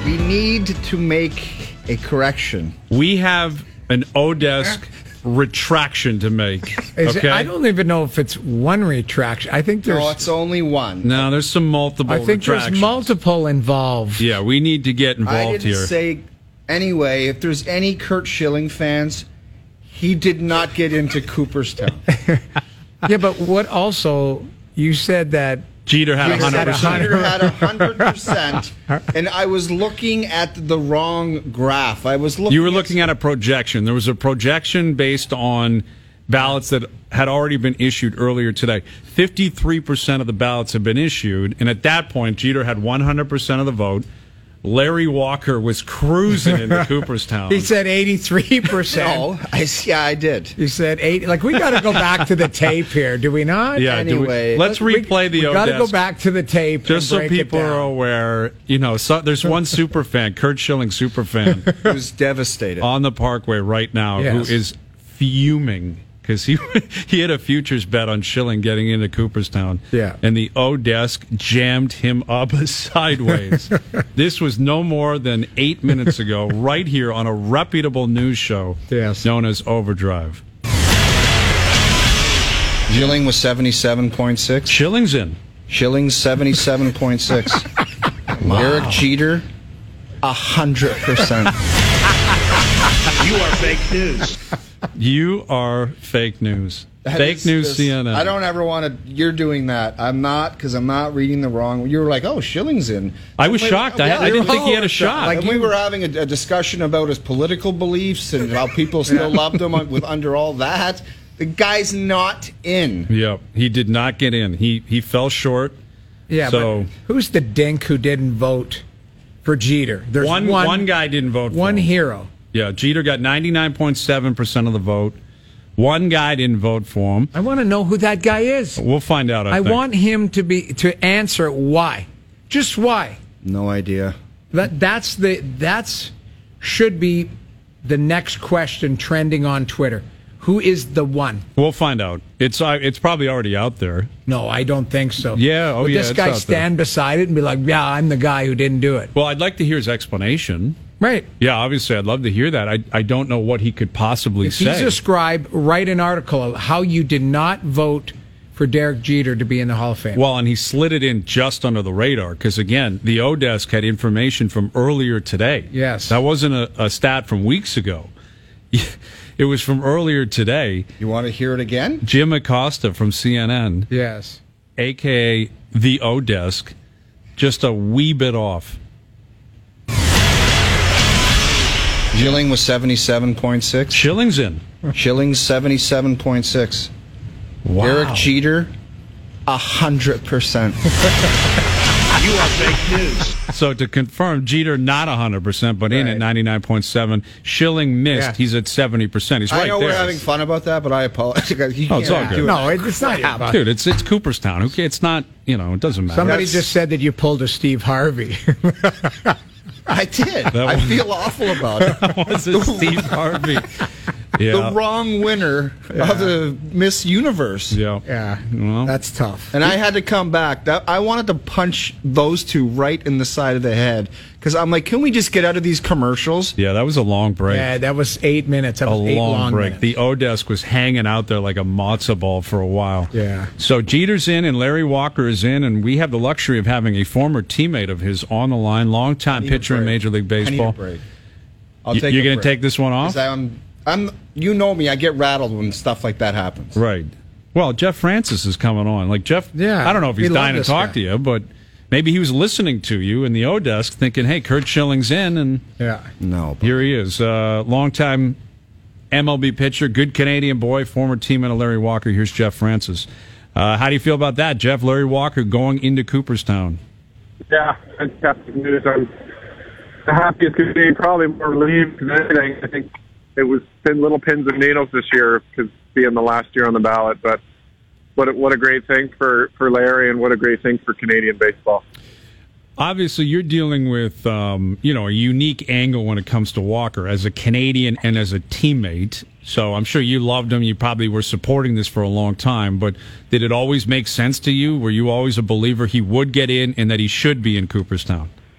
We need to make a correction. We have an Odesk retraction to make. Okay? I don't even know if it's one retraction. I think there's... No, it's only one. No, there's some multiple I think retractions. there's multiple involved. Yeah, we need to get involved I didn't here. say... Anyway, if there's any Curt Schilling fans, he did not get into Cooperstown. Yeah, but what also... You said that... Jeter had 100%. Jeter had 100%, and I was looking at the wrong graph. You were looking at a projection. There was a projection based on ballots that had already been issued earlier today. 53% of the ballots have been issued, and at that point, Jeter had 100% of the vote. Larry Walker was cruising into Cooperstown. He said 83%. No, I did. He said 80. Like, we got to go back to the tape here, do we not? Yeah. Anyway, let's replay the Odesk. We got to go back to the tape just and so break people it down. are aware. There's one super fan, Curt Schilling super fan, who's devastated on the Parkway right now, Yes. who is fuming because he had a futures bet on Schilling getting into Cooperstown. Yeah. And the Odesk jammed him up sideways. This was no more than 8 minutes ago, right here on a reputable news show known as Overdrive. Schilling was 77.6. Schilling's in. Schilling's 77.6. Wow. Derek Jeter, 100%. You are fake news. You are fake news. Fake news CNN. I don't ever want to... You're doing that. I'm not, because I'm not reading the wrong... You were like, oh, Schilling's in. I was shocked. I didn't think he had a shot. Like, we were having a discussion about his political beliefs and how people still loved him under all that. The guy's not in. Yep. He did not get in. He fell short. Yeah, so, but who's the dink who didn't vote for Jeter? There's one guy didn't vote for him. One hero. Yeah, Jeter got 99.7% of the vote. One guy didn't vote for him. I want to know who that guy is. We'll find out. I think. want him to answer why. Just why. No idea. That's should be the next question trending on Twitter. Who is the one? We'll find out. It's probably already out there. No, I don't think so. Yeah, Would this it's guy out stand beside it and be like, yeah, I'm the guy who didn't do it? Well, I'd like to hear his explanation. Right. Yeah, obviously, I'd love to hear that. I don't know what he could possibly say. He's a scribe. Write an article of how you did not vote for Derek Jeter to be in the Hall of Fame. Well, and he slid it in just under the radar because, again, the Odesk had information from earlier today. Yes. That wasn't a stat from weeks ago. It was from earlier today. You want to hear it again? Jim Acosta from CNN, yes, a.k.a. the Odesk, just a wee bit off. Schilling was 77.6. Schilling's in. Schilling's 77.6. Wow. Derek Jeter, 100%. You are fake news. So to confirm, Jeter not 100%, but in at 99.7. Schilling missed. Yeah. He's at 70%. He's right I know there. we're having fun about that, but I apologize. It's all good. No, it's not your fault. Dude, it's Cooperstown. Okay, it's not, it doesn't matter. Somebody just said that you pulled a Steve Harvey. I did. I feel awful about it. Was it Steve Harvey? Yeah. The wrong winner of the Miss Universe. Yeah. Yeah, Well, that's tough. And I had to come back. I wanted to punch those two right in the side of the head because I'm like, can we just get out of these commercials? yeah, that was a long break. Yeah, that was 8 minutes. That A was 8 long break. minutes. The Odesk was hanging out there like a matzo ball for a while. Yeah. So Jeter's in and Larry Walker is in, and we have the luxury of having a former teammate of his on the line, longtime pitcher in Major League I need a Baseball. break. You're going to take this one off? You know me. I get rattled when stuff like that happens. Right. Well, Jeff Francis is coming on. Like Jeff, Yeah, I don't know if he's we love dying to this talk guy. to you, but maybe he was listening to you in the Odesk thinking, hey, Curt Schilling's in, and Yeah. No. here he is. Longtime MLB pitcher, good Canadian boy, former teammate of Larry Walker. Here's Jeff Francis. How do you feel about that, Jeff? Larry Walker going into Cooperstown. Yeah, fantastic news. I'm the happiest could be, probably more relieved than anything. I think it was little pins and needles this year because being the last year on the ballot. But what a great thing for Larry, and what a great thing for Canadian baseball. Obviously, you're dealing with a unique angle when it comes to Walker as a Canadian and as a teammate. So I'm sure you loved him. You probably were supporting this for a long time. But did it always make sense to you? Were you always a believer he would get in and that he should be in Cooperstown?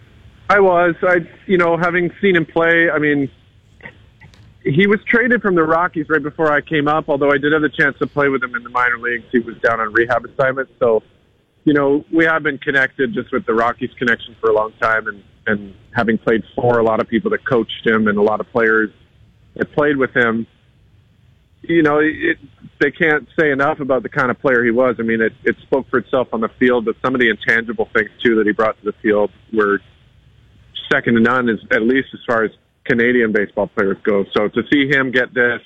I was. Having seen him play, I mean, he was traded from the Rockies right before I came up, although I did have the chance to play with him in the minor leagues. He was down on rehab assignment. So, we have been connected just with the Rockies connection for a long time, and having played for a lot of people that coached him and a lot of players that played with him, they can't say enough about the kind of player he was. I mean, it spoke for itself on the field, but some of the intangible things, too, that he brought to the field were second to none, at least as far as Canadian baseball players go. So to see him get this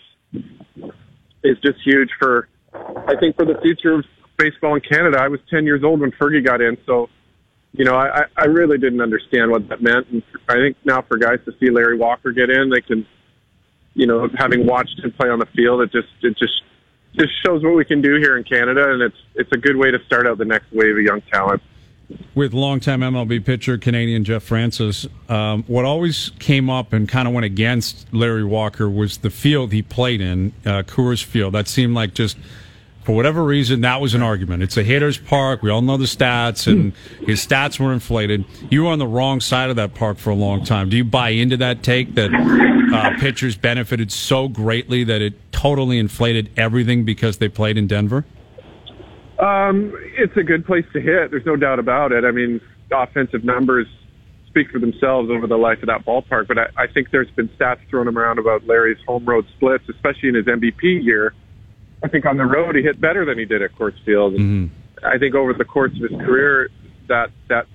is just huge for the future of baseball in Canada. I was 10 years old when Fergie got in, so, I really didn't understand what that meant. And I think now for guys to see Larry Walker get in, they can, having watched him play on the field, it just shows what we can do here in Canada, and it's a good way to start out the next wave of young talent. With longtime MLB pitcher, Canadian Jeff Francis, what always came up and kind of went against Larry Walker was the field he played in, Coors Field. That seemed like just, for whatever reason, that was an argument. It's a hitter's park. We all know the stats, and his stats were inflated. You were on the wrong side of that park for a long time. Do you buy into that take that pitchers benefited so greatly that it totally inflated everything because they played in Denver? It's a good place to hit. There's no doubt about it. I mean, offensive numbers speak for themselves over the life of that ballpark, but I think there's been stats thrown around about Larry's home road splits, especially in his MVP year. I think on the road he hit better than he did at Coors Field. And I think over the course of his career, that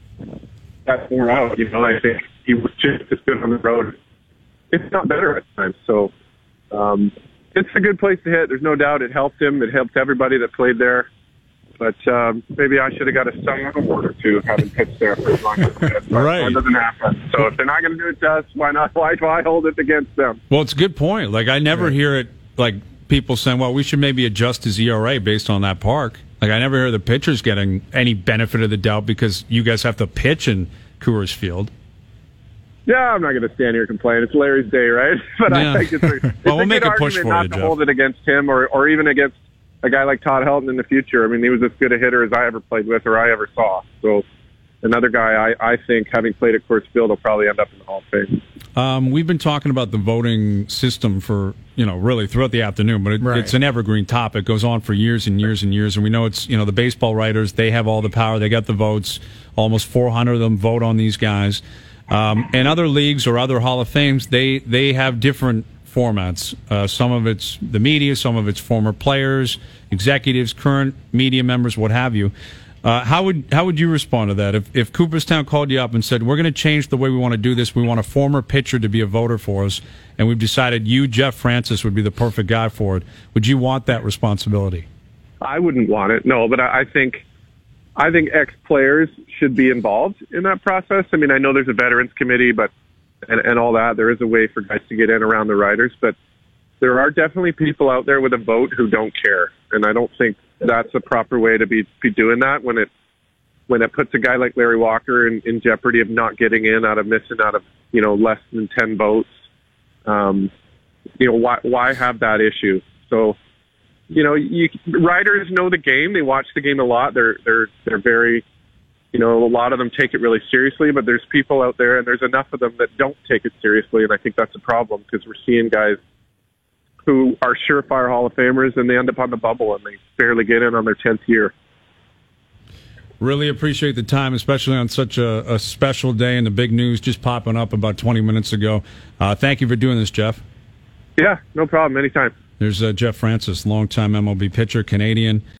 wore out. I think he was just as good on the road, if not better at times. So it's a good place to hit. There's no doubt it helped him. It helped everybody that played there. But maybe I should have got a Cy Young award or two having pitched there for as long as I did. Right. That doesn't happen. So if they're not going to do it to us, why not? Why hold it against them? Well, it's a good point. Like, I never hear it, like, people saying, well, we should maybe adjust his ERA based on that park. Like, I never hear the pitchers getting any benefit of the doubt because you guys have to pitch in Coors Field. Yeah, I'm not going to stand here and complain. It's Larry's day, right? But Yeah. I think it's Well, we'll a make good a push argument for not you, to Jeff. hold it against him or even against a guy like Todd Helton in the future. I mean, he was as good a hitter as I ever played with or I ever saw. So another guy I think, having played at Coors Field, will probably end up in the Hall of Fame. We've been talking about the voting system for, really throughout the afternoon, but Right. it's an evergreen topic. It goes on for years and years and years. And we know it's, the baseball writers, they have all the power. They got the votes. Almost 400 of them vote on these guys. And other leagues or other Hall of Fames, they have different formats. Some of it's the media, some of it's former players, executives, current media members, what have you. How would you respond to that? If Cooperstown called you up and said, we're going to change the way we want to do this, we want a former pitcher to be a voter for us, and we've decided you, Jeff Francis, would be the perfect guy for it, would you want that responsibility? I wouldn't want it, no, but I think ex-players should be involved in that process. I mean, I know there's a veterans committee, but and all that. There is a way for guys to get in around the writers, but there are definitely people out there with a vote who don't care, and I don't think that's a proper way to be doing that when it puts a guy like Larry Walker in jeopardy of not getting in missing out of less than 10 votes. Why have that issue? So writers know the game. They watch the game a lot. They're very, a lot of them take it really seriously, but there's people out there, and there's enough of them that don't take it seriously, and I think that's a problem because we're seeing guys who are surefire Hall of Famers, and they end up on the bubble, and they barely get in on their 10th year. Really appreciate the time, especially on such a special day and the big news just popping up about 20 minutes ago. Thank you for doing this, Jeff. Yeah, no problem. Anytime. There's Jeff Francis, longtime MLB pitcher, Canadian.